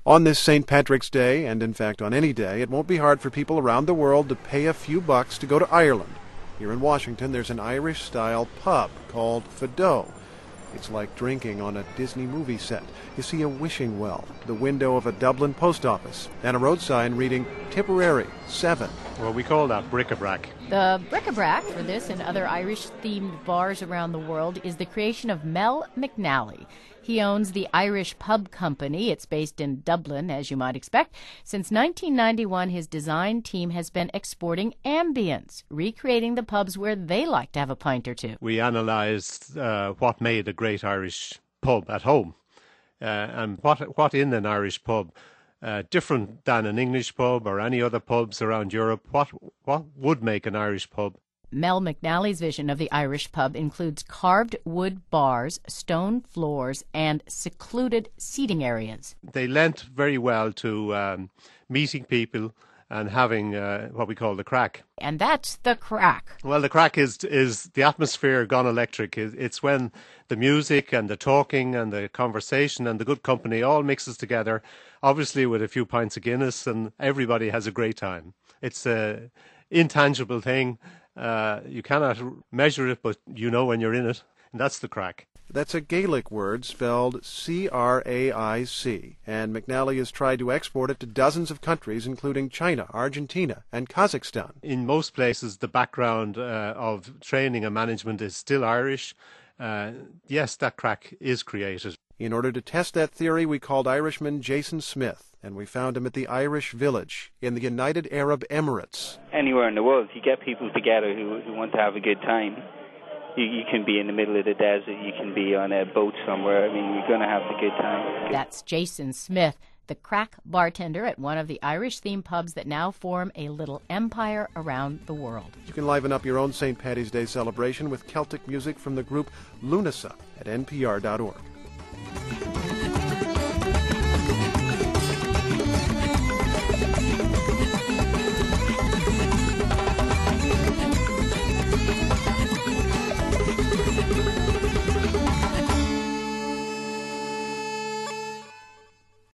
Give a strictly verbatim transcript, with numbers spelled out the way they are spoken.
On this Saint Patrick's Day, and in fact on any day, it won't be hard for people around the world to pay a few bucks to go to Ireland. Here in Washington, there's an Irish-style pub called Fado. It's like drinking on a Disney movie set. You see a wishing well, the window of a Dublin post office, and a road sign reading Tipperary, seven. Well, we call that bric-a-brac. The bric-a-brac for this and other Irish-themed bars around the world is the creation of Mel McNally. He owns the Irish Pub Company. It's based in Dublin, as you might expect. Since nineteen ninety-one, his design team has been exporting ambience, recreating the pubs where they like to have a pint or two. We analysed uh, what made a great Irish pub at home, uh, and what what in an Irish pub, uh, different than an English pub or any other pubs around Europe. What what would make an Irish pub? Mel McNally's vision of the Irish pub includes carved wood bars, stone floors, and secluded seating areas. They lent very well to um, meeting people and having uh, what we call the crack. And that's the crack. Well, the crack is is the atmosphere gone electric. It's when the music and the talking and the conversation and the good company all mixes together, obviously with a few pints of Guinness, and everybody has a great time. It's an intangible thing. Uh, you cannot measure it, but you know when you're in it, and that's the crack. That's a Gaelic word spelled C R A I C, and McNally has tried to export it to dozens of countries, including China, Argentina, and Kazakhstan. In most places, the background uh, of training and management is still Irish. Uh, yes, that crack is created. In order to test that theory, we called Irishman Jason Smith, and we found him at the Irish Village in the United Arab Emirates. Anywhere in the world, you get people together who, who want to have a good time. You, you can be in the middle of the desert, you can be on a boat somewhere. I mean, you're going to have a good time. That's Jason Smith, the crack bartender at one of the Irish-themed pubs that now form a little empire around the world. You can liven up your own Saint Paddy's Day celebration with Celtic music from the group Lunasa at N P R dot org.